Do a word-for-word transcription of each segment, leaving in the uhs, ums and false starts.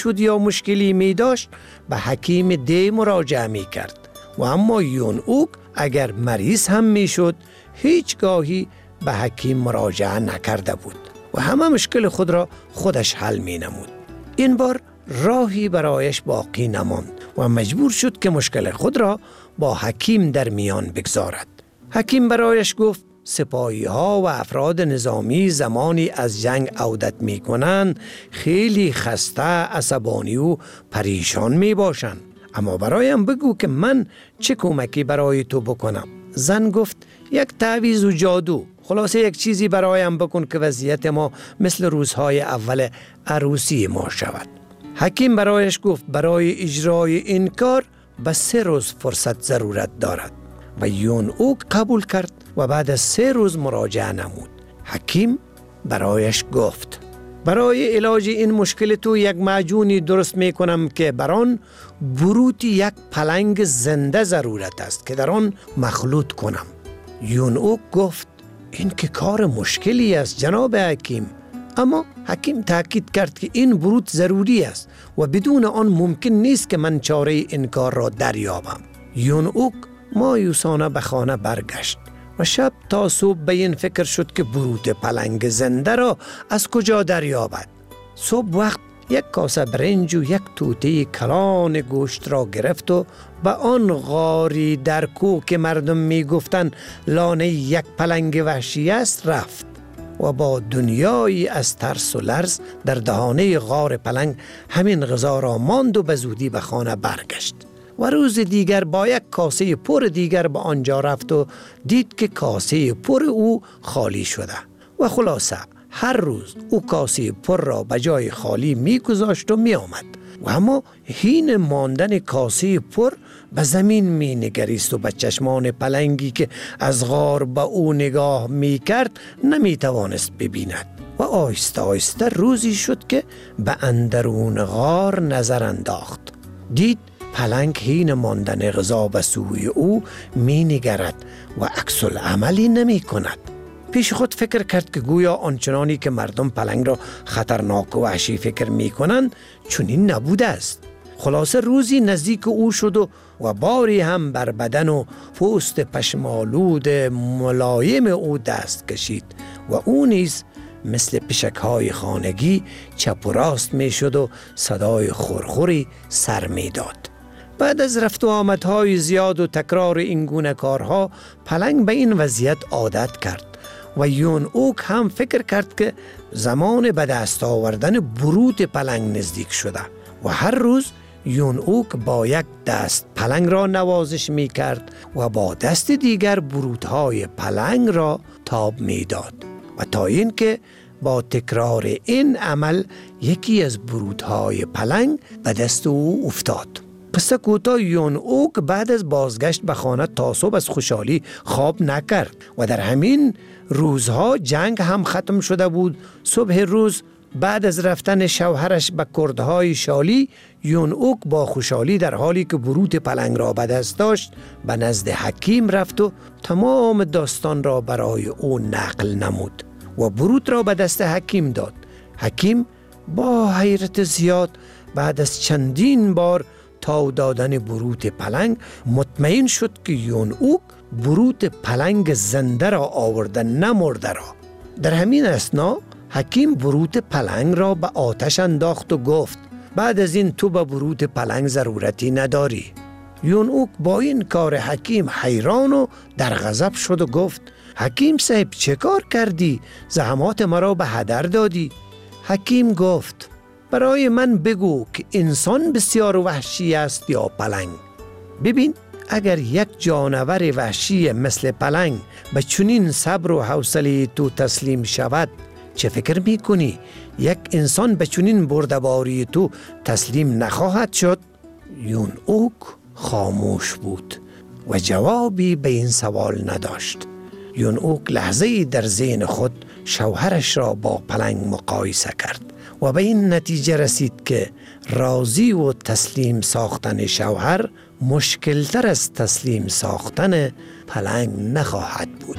شد یا مشکلی می داشت به حکیم دی مراجعه می کرد و اما یون اوک اگر مریض هم می شد هیچگاهی به حکیم مراجعه نکرده بود و همه مشکل خود را خودش حل می نمود. این بار راهی برایش باقی نماند و مجبور شد که مشکل خود را با حکیم در میان بگذارد. حکیم برایش گفت سپاهی ها و افراد نظامی زمانی از جنگ عودت می کنند خیلی خسته، عصبانی و پریشان می باشند. اما برایم بگو که من چه کمکی برای تو بکنم. زن گفت یک تعویض و جادو، خلاصه یک چیزی برایم بکن که وضعیت ما مثل روزهای اول عروسی ما شود. حکیم برایش گفت برای اجرای این کار به سه روز فرصت ضرورت دارد و یون اوک قبول کرد و بعد از سه روز مراجعه نمود. حکیم برایش گفت برای علاج این مشکل تو یک معجونی درست می کنم که بران بروت یک پلنگ زنده ضرورت است که در آن مخلوط کنم. یون اوک گفت این که کار مشکلی است جناب حکیم، اما حکیم تاکید کرد که این بروت ضروری است و بدون آن ممکن نیست که من چاره این کار را دریابم. یون اوک مایوسانه به خانه برگشت و شب تا صبح به این فکر شد که بروت پلنگ زنده را از کجا دریابد. صبح وقت یک کاسه برنج و یک توته کلان گوشت را گرفت و به آن غاری در کوه که مردم می گفتن لانه یک پلنگ وحشی است رفت و با دنیایی از ترس و لرز در دهانه غار پلنگ همین غذا را ماند و به زودی به خانه برگشت. و روز دیگر با یک کاسه پر دیگر به آنجا رفت و دید که کاسه پر او خالی شده و خلاصه هر روز او کاسه پر را به جای خالی می گذاشت و می آمد و اما حین ماندن کاسه پر به زمین می نگریست و به چشمان پلنگی که از غار به او نگاه می کرد نمی توانست ببیند و آهسته آهسته روزی شد که به اندرون غار نظر انداخت. دید پلنگ حین ماندن غذا به سوی او می نگرد و عکس العملی نمی کند. پیش خود فکر کرد که گویا آنچنانی که مردم پلنگ را خطرناک و وحشی فکر می کنند چنین نبوده است. خلاصه روزی نزدیک او شد و, و باری هم بر بدن و پوست پشمالود ملایم او دست کشید و او نیز مثل پشک‌های خانگی چپ و راست می شد و صدای خورخوری سر می داد. بعد از رفت و آمدهای زیاد و تکرار این گونه کارها پلنگ به این وضعیت عادت کرد و یون اوک هم فکر کرد که زمان به دست آوردن بروت پلنگ نزدیک شده و هر روز یون اوک با یک دست پلنگ را نوازش می کرد و با دست دیگر بروتهای پلنگ را تاب می داد و تا این که با تکرار این عمل یکی از بروتهای پلنگ به دست او افتاد. قصه کوتاه یون اوک بعد از بازگشت به خانه تا صبح از خوشحالی خواب نکرد و در همین روزها جنگ هم ختم شده بود. صبح روز بعد از رفتن شوهرش به کردهای شالی یون اوک با خوشحالی در حالی که بروت پلنگ را به دست داشت به نزد حکیم رفت و تمام داستان را برای او نقل نمود و بروت را به دست حکیم داد. حکیم با حیرت زیاد بعد از چندین بار تا دادن بروت پلنگ مطمئن شد که یون اوک بروت پلنگ زنده را آورده نمرده را. در همین اثنا حکیم بروت پلنگ را به آتش انداخت و گفت بعد از این تو به بروت پلنگ ضرورتی نداری. یون اوک با این کار حکیم حیران و در غضب شد و گفت حکیم صاحب چه کار کردی؟ زحمات مرا به هدر دادی. حکیم گفت برای من بگو که انسان بسیار وحشی است یا پلنگ. ببین اگر یک جانور وحشی مثل پلنگ به چنین صبر و حوصله تو تسلیم شود چه فکر می کنی؟ یک انسان به چنین بردباری تو تسلیم نخواهد شد؟ یون اوک خاموش بود و جوابی به این سوال نداشت. یون اوک لحظه‌ای در ذهن خود شوهرش را با پلنگ مقایسه کرد و به این نتیجه رسید که راضی و تسلیم ساختن شوهر مشکلتر از تسلیم ساختن پلنگ نخواهد بود.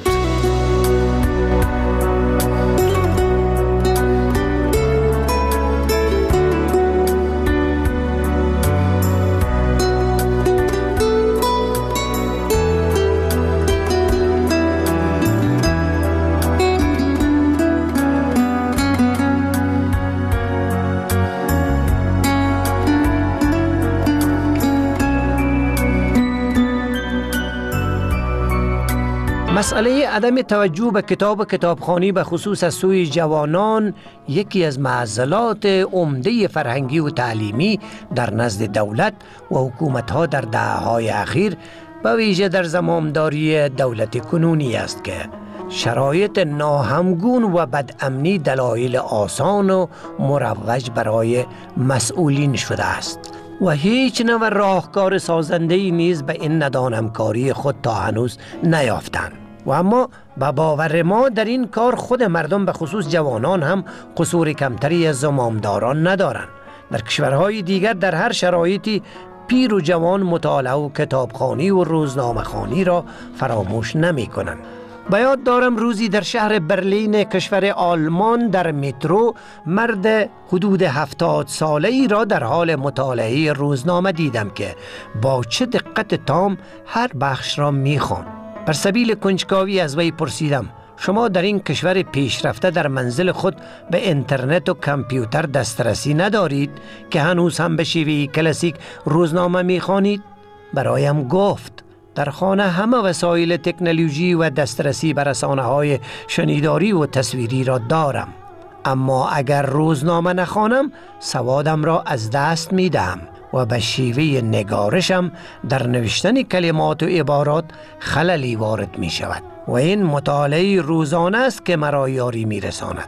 مسئله عدم توجه به کتاب و کتابخوانی به خصوص از سوی جوانان یکی از معضلات عمده فرهنگی و تعلیمی در نزد دولت و حکومت‌ها در دهه‌های اخیر به ویژه در زمامداری دولت کنونی است که شرایط ناهمگون و بدامنی دلایل آسان و مروج برای مسئولین شده است و هیچ نوع راهکار سازنده‌ای نیز به این ندانمکاری خود تا هنوز نیافتند. و اما به باور ما در این کار خود مردم به خصوص جوانان هم قصور کمتری از زمامداران ندارند. در کشورهای دیگر در هر شرایطی پیر و جوان مطالعه و کتابخوانی و روزنامه‌خوانی را فراموش نمی کنند. به یاد دارم روزی در شهر برلین کشور آلمان در مترو مرد حدود هفتاد ساله ای را در حال مطالعه روزنامه دیدم که با چه دقت تام هر بخش را می خواند. بر سبیل کنجکاوی از وی پرسیدم: شما در این کشور پیشرفته در منزل خود به اینترنت و کامپیوتر دسترسی ندارید که هنوز هم به شیوه کلاسیک روزنامه می خوانید؟ برایم گفت: در خانه همه وسایل تکنولوژی و دسترسی به رسانه‌های شنیداری و تصویری را دارم، اما اگر روزنامه نخوانم سوادم را از دست می دهم و به شیوه نگارشم در نوشتن کلمات و عبارات خللی وارد می شود و این مطالعه روزانه است که مرا یاری می رساند.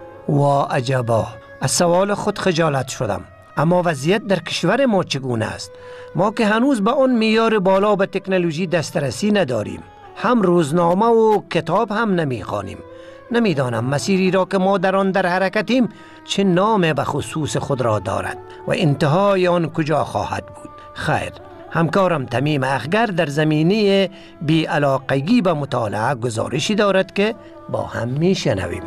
و عجبا، از سوال خود خجالت شدم. اما وضعیت در کشور ما چگونه است؟ ما که هنوز به آن معیار بالا به تکنولوژی دسترسی نداریم، هم روزنامه و کتاب هم نمیخوانیم. نمیدانم مسیری را که ما در آن در حرکتیم چه نام به خصوص خود را دارد و انتهای آن کجا خواهد بود. خیر، همکارم تمیم اخگر در زمینه بی‌علاقگی به مطالعه گزارشی دارد که با هم میشنویم.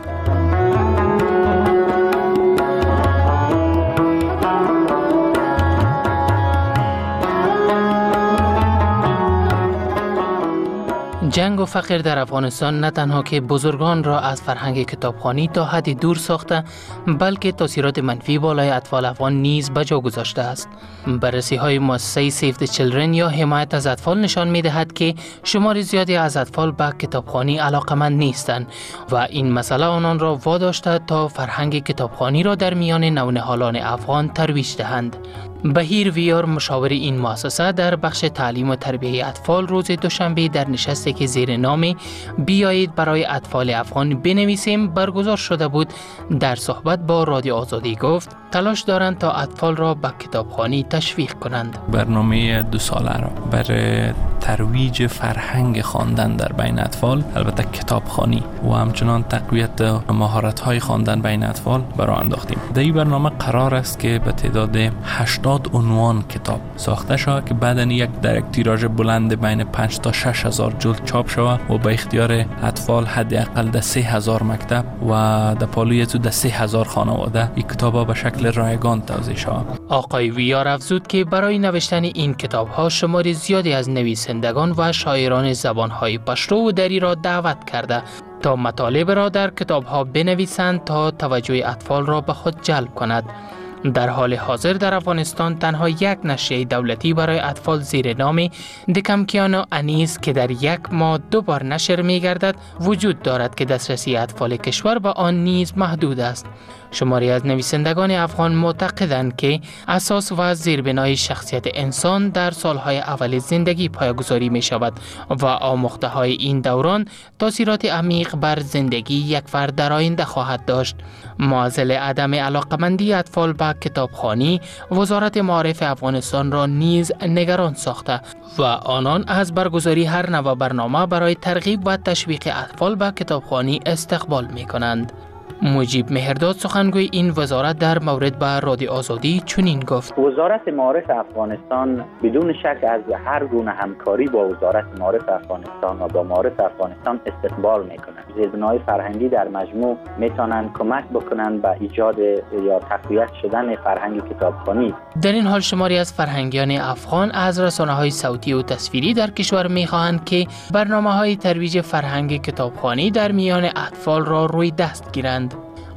جنگ و فقر در افغانستان نه تنها که بزرگان را از فرهنگ کتابخوانی تا حدی دور ساخته، بلکه تاثیرات منفی بالای اطفال افغان نیز به جا گذاشته است. بررسی های مؤسسه سیو دی چیلدرن یا حمایت از اطفال نشان می دهد که شمار زیادی از اطفال به کتابخوانی علاقمند نیستند و این مسئله آنان را واداشته تا فرهنگ کتابخوانی را در میان نونهالان افغان ترویج دهند. بهیر ویار، مشاور این مؤسسه، در بخش تعلیم و تربیت اطفال روز دوشنبه در نشستی که زیر نام بیایید برای اطفال افغان بنویسیم برگزار شده بود، در صحبت با رادیو آزادی گفت تلاش دارند تا اطفال را به کتابخوانی تشویق کنند. برنامه دو ساله را برای ترویج فرهنگ خواندن در بین اطفال، البته کتابخوانی و همچنان تقویت مهارت‌های خواندن بین اطفال برای انداختیم. در این برنامه قرار است که به تعداد هشتاد عنوان کتاب ساخته شود که بعداً یک در یک تیراژ بلند بین پنج تا شش هزار جلد چاپ شود و به اختیار اطفال حداقل در سه هزار مکتب و در پالوی تو در سه هزار خانواده این کتاب‌ها به شکل رایگان توزیع شود. آقای ویار افزود که برای نوشتن این کتاب‌ها شمار زیادی از نویسندگان و شاعران زبان‌های پشتو و دری را دعوت کرده تا مطالب را در کتاب‌ها بنویسند تا توجه اطفال را به خود جلب کند. در حال حاضر در افغانستان تنها یک نشریه دولتی برای اطفال زیر نام دکمکیانو انیس که در یک ماه دو بار نشر می گردد وجود دارد که دسترسی اطفال کشور به آن نیز محدود است. شماری از نویسندگان افغان معتقدند که اساس و زیربنای شخصیت انسان در سالهای اول زندگی پایه‌گذاری می شود و آموخته های این دوران تاثیرات عمیق بر زندگی یک فرد در آینده خواهد داشت. معضل عدم علاقمندی اطفال به کتابخوانی وزارت معارف افغانستان را نیز نگران ساخته و آنان از برگزاری هر نوع برنامه برای ترغیب و تشویق اطفال به کتابخوانی استقبال می کنند. مجیب مهرداد سخنگوی این وزارت در مورد به رادیو آزادی چنین گفت: وزارت معارف افغانستان بدون شک از هر گونه همکاری با وزارت معارف افغانستان و با معارف افغانستان استقبال میکنند. زیربنای فرهنگی در مجموع میتونن کمک بکنند به ایجاد یا تقویت شدن فرهنگ کتابخوانی. در این حال شماری از فرهنگیان افغان از رسانه‌های صوتی و تصویری در کشور میخواهند که برنامه‌های ترویج فرهنگ کتابخوانی در میان اطفال را روی دست گیرند.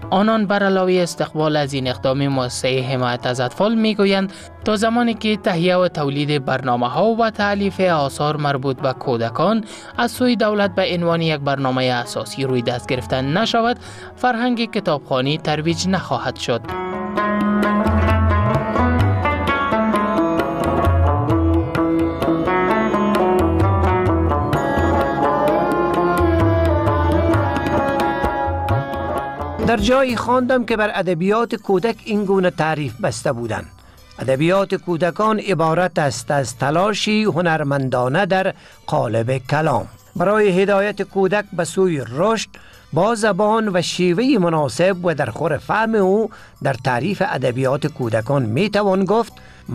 آنان بر علاوه استقبال از این اقدام مؤسسه حمایت از اطفال میگویند تا زمانی که تهیه و تولید برنامه ها و تألیف آثار مربوط به کودکان از سوی دولت به عنوان یک برنامه اساسی روی دست گرفتن نشود، فرهنگ کتابخوانی ترویج نخواهد شد. در جایی خواندم که بر ادبیات کودک این گونه تعریف بسته بودند: ادبیات کودکان عبارت است از تلاشی هنرمندانه در قالب کلام برای هدایت کودک به سوی رشد با زبان و شیوه مناسب و در خور فهم او. در تعریف ادبیات کودکان می توان گفت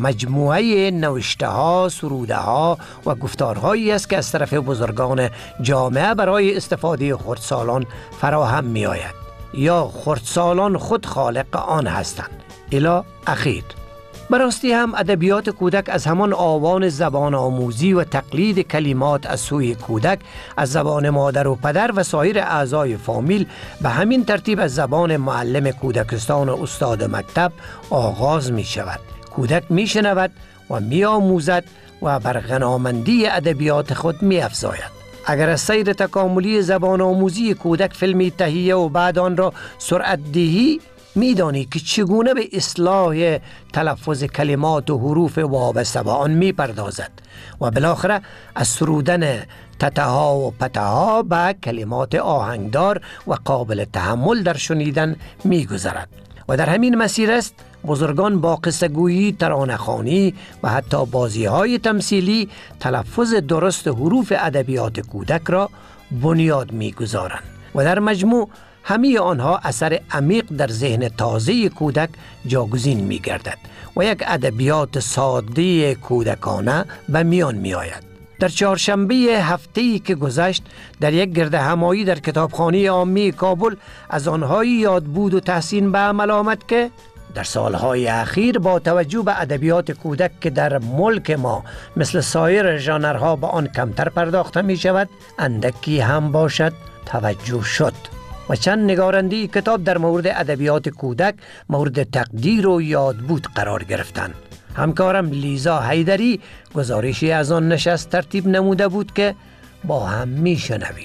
مجموعه نوشته ها، سروده ها و گفتارهایی است که از طرف بزرگان جامعه برای استفاده خردسالان فراهم می آید یا خردسالان خود خالق آن هستند. الی اخیر. براستی هم ادبیات کودک از همان آوان زبان آموزی و تقلید کلمات از سوی کودک از زبان مادر و پدر و سایر اعضای فامیل به همین ترتیب از زبان معلم کودکستان و استاد مکتب آغاز می شود. کودک می شنود و می آموزد و بر غنامندی ادبیات خود می افزاید. اگر از سیر تکاملی زبان آموزی کودک فیلمی تهیه و بعد آن را سرعت دهی، می دانی که چگونه به اصلاح تلفظ کلمات و حروف وابسته به آن می پردازد و بالاخره از سرودن تتها و پتها به کلمات آهنگدار و قابل تحمل در شنیدن می گذرد. و در همین مسیر است بزرگان با قصه‌گویی، ترانه‌خوانی و حتی بازی‌های تمثیلی تلفظ درست حروف ادبیات کودک را بنیاد می‌گذارند و در مجموع همه آنها اثر عمیق در ذهن تازه کودک جاگزین می‌گردد و یک ادبیات ساده کودکانه به میان می‌آید. در چهارشنبه هفته‌ای که گذشت در یک گرد همایی در کتابخانه عامی کابل از آنهایی یاد بود و تحسین به عمل آمد که در سالهای اخیر با توجه به ادبیات کودک که در ملک ما مثل سایر ژانرها به آن کمتر پرداخته می شود، اندکی هم باشد توجه شد و چند نگارنده کتاب در مورد ادبیات کودک مورد تقدیر و یاد بود قرار گرفتند. همکارم لیزا حیدری گزارشی از آن نشست ترتیب نموده بود که با هم می شنویم.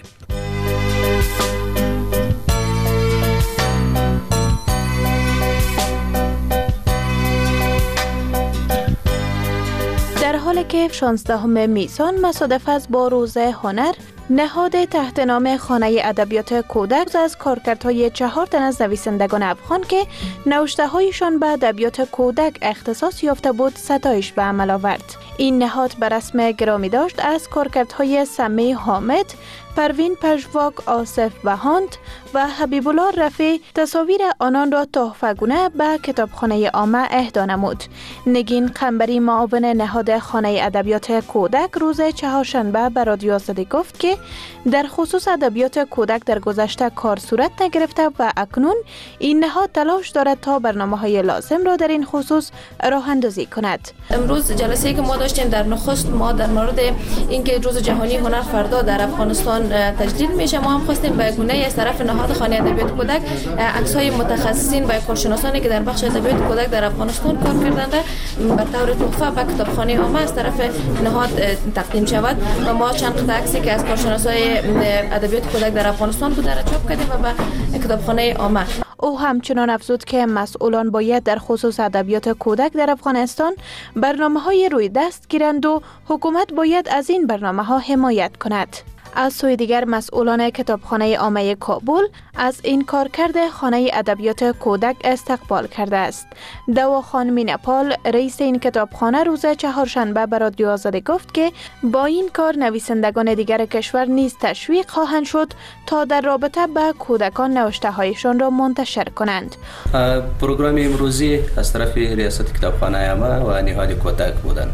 در حالی که شانزدهم میسان مصادف است با روز هنر، نهاد تحت نام خانه ادبیات کودک از کارکردهای چهار تن از نویسندگان افغان که نوشته‌هایشان به ادبیات کودک اختصاص یافته بود ستایش به عمل آورد. این نهاد به رسم گرامی داشت از کارکردهای سمی حامد، پروین پژواک، آصف بهاند و حبیب الله رفیع تصاویر آنان را تحفه‌گونه به کتابخانه عامه اهدا نمود. نگین قنبری معاون نهاد خانه ادبیات کودک روز چهارشنبه به رادیو آزادی گفت که در خصوص ادبیات کودک در گذشته کار صورت نگرفته و اکنون این نهاد تلاش دارد تا برنامه‌های لازم را در این خصوص راه اندازی کند. امروز جلسه‌ای که ما داشتیم در نخست ما در مورد اینکه روز جهانی هنر فردا در افغانستان تجدید میشه، ما هم خواستیم به گونه‌ای از طرف نهاد خانه ادبیات کودک عکس‌های متخصصین و کارشناسانی که در بخش ادبیات کودک در افغانستان کار کردند به طور تحفه به کتابخانه عامه از طرف نهاد تقدیم شود و ما چند قطعه عکسی که از کارشناسای ادبیات کودک در افغانستان بوده را چاپ کردیم و به کتابخانه عامه. او همچنان افزود که مسئولان باید در خصوص ادبیات کودک در افغانستان برنامه‌های روی دست گیرند و حکومت باید از این برنامه‌ها حمایت کند. از سوی دیگر مسئولان کتابخانه عامه کابل از این کارکرد خانه ادبیات کودک استقبال کرده است. دوا خانم نپال رئیس این کتابخانه روز چهارشنبه به رادیو آزادی گفت که با این کار نویسندگان دیگر کشور نیز تشویق خواهند شد تا در رابطه با کودکان نوشته هایشان را منتشر کنند. پروگرام امروزی از طرف ریاست کتابخانه عامه و نهاد کودک بودند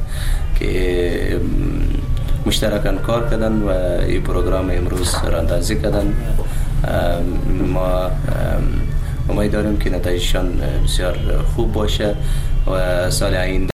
که مشترکاً کار کردن و این پروگرام امروز راندازی کردن. ما امید داریم که نتایجشان بسیار خوب باشه و سال آینده